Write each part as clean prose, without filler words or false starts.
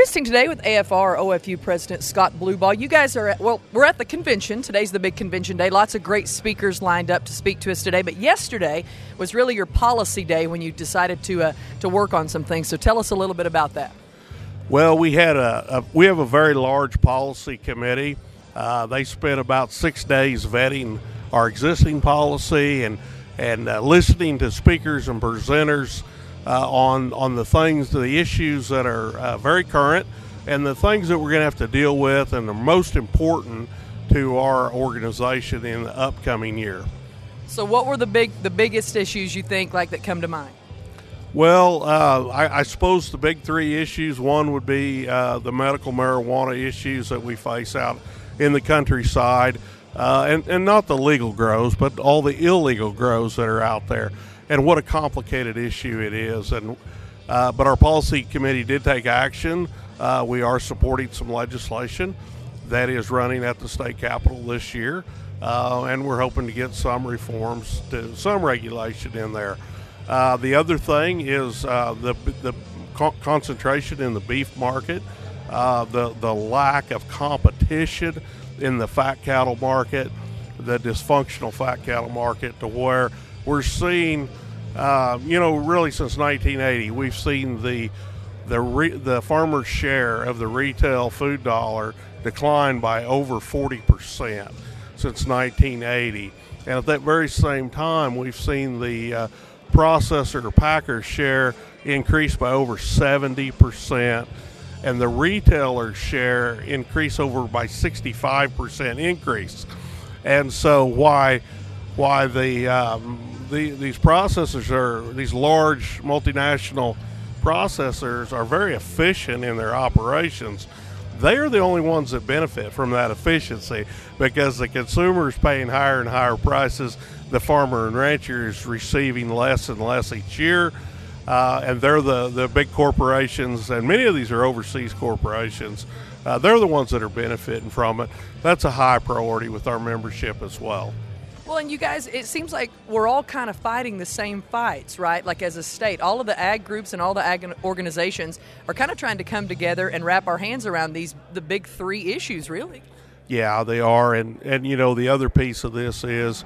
visiting today with AFR OFU President Scott Blueball. You guys are we're at the convention. Today's the big convention day. Lots of great speakers lined up to speak to us today. But yesterday was really your policy day when you decided to work on some things. So tell us a little bit about that. Well, we have a very large policy committee. They spent about 6 days vetting our existing policy and listening to speakers and presenters on the things, the issues that are very current and the things that we're going to have to deal with and are most important to our organization in the upcoming year. So what were the biggest issues you think that come to mind? Well, I suppose the big three issues, one would be the medical marijuana issues that we face out in the countryside, and not the legal grows, but all the illegal grows that are out there, and what a complicated issue it is. But our policy committee did take action. We are supporting some legislation that is running at the state capitol this year, and we're hoping to get some reforms to some regulation in there. The other thing is the concentration in the beef market, the lack of competition in the fat cattle market, the dysfunctional fat cattle market, to where we're seeing, really since 1980, we've seen the farmer's share of the retail food dollar decline by over 40% since 1980. And at that very same time, we've seen the processor or packer share increase by over 70%, and the retailer share increase over by 65% increase. And so why these processors these large multinational processors are very efficient in their operations. They are the only ones that benefit from that efficiency, because the consumer is paying higher and higher prices. The farmer and rancher is receiving less and less each year, and they're the big corporations, and many of these are overseas corporations. They're the ones that are benefiting from it. That's a high priority with our membership as well. Well, and you guys, it seems like we're all kind of fighting the same fights, right? Like as a state, all of the ag groups and all the ag organizations are kind of trying to come together and wrap our hands around the big three issues, really. Yeah, they are. And the other piece of this is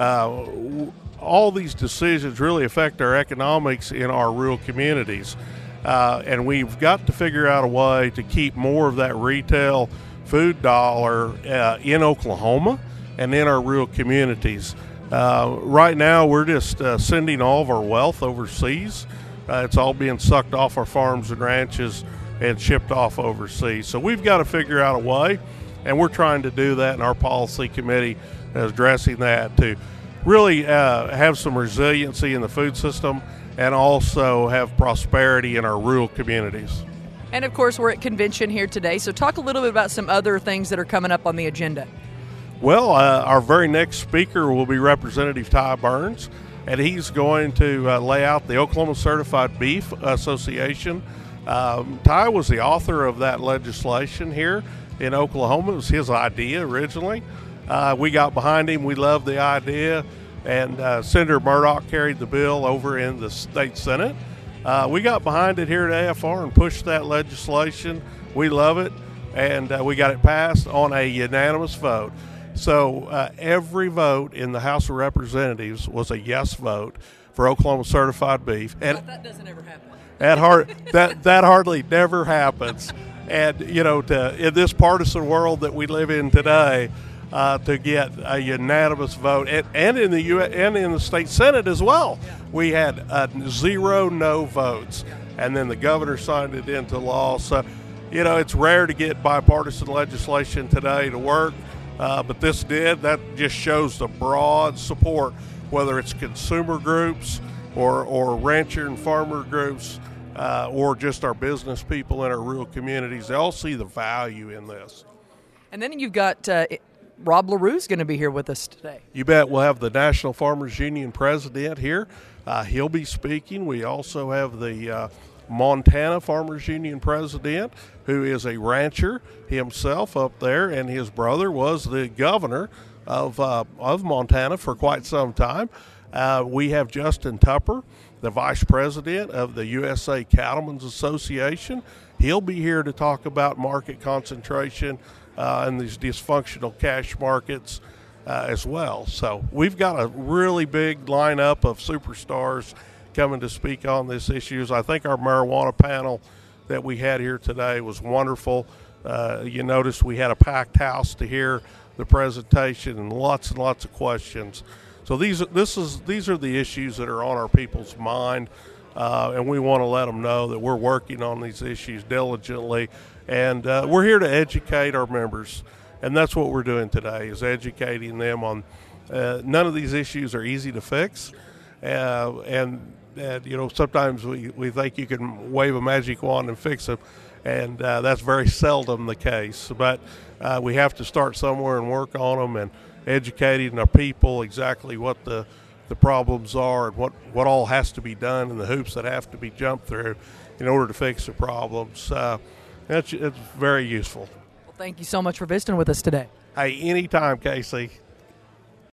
all these decisions really affect our economics in our rural communities. And we've got to figure out a way to keep more of that retail food dollar in Oklahoma and in our rural communities. Right now, we're just sending all of our wealth overseas. It's all being sucked off our farms and ranches and shipped off overseas. So we've got to figure out a way, and we're trying to do that, and our policy committee is addressing that to really have some resiliency in the food system and also have prosperity in our rural communities. And of course, we're at convention here today, so talk a little bit about some other things that are coming up on the agenda. Well, our very next speaker will be Representative Ty Burns, and he's going to lay out the Oklahoma Certified Beef Association. Ty was the author of that legislation here in Oklahoma. It was his idea originally. We got behind him. We loved the idea, and Senator Murdoch carried the bill over in the state Senate. We got behind it here at AFR and pushed that legislation. We love it, and we got it passed on a unanimous vote. So every vote in the House of Representatives was a yes vote for Oklahoma Certified Beef. And that doesn't ever happen. That hardly never happens. And, in this partisan world that we live in today, to get a unanimous vote, and in the state Senate as well, we had 0 no votes, and then the governor signed it into law. So, it's rare to get bipartisan legislation today to work. But this did. That just shows the broad support, whether it's consumer groups or rancher and farmer groups, or just our business people in our rural communities. They all see the value in this. And then you've got Rob LaRue's going to be here with us today. You bet. We'll have the National Farmers Union president here. He'll be speaking. We also have the Montana Farmers Union president, who is a rancher himself up there, and his brother was the governor of Montana for quite some time. We have Justin Tupper, the vice president of the USA Cattlemen's Association. He'll be here to talk about market concentration and these dysfunctional cash markets as well. So we've got a really big lineup of superstars coming to speak on these issues. I think our marijuana panel that we had here today was wonderful. You noticed we had a packed house to hear the presentation and lots of questions. So these are the issues that are on our people's mind, and we want to let them know that we're working on these issues diligently, and we're here to educate our members, and that's what we're doing today, is educating them on none of these issues are easy to fix, and sometimes we think you can wave a magic wand and fix them, and that's very seldom the case. But we have to start somewhere and work on them, and educating our people exactly what the problems are and what all has to be done and the hoops that have to be jumped through in order to fix the problems. It's very useful. Well, thank you so much for visiting with us today. Hey, anytime, Casey.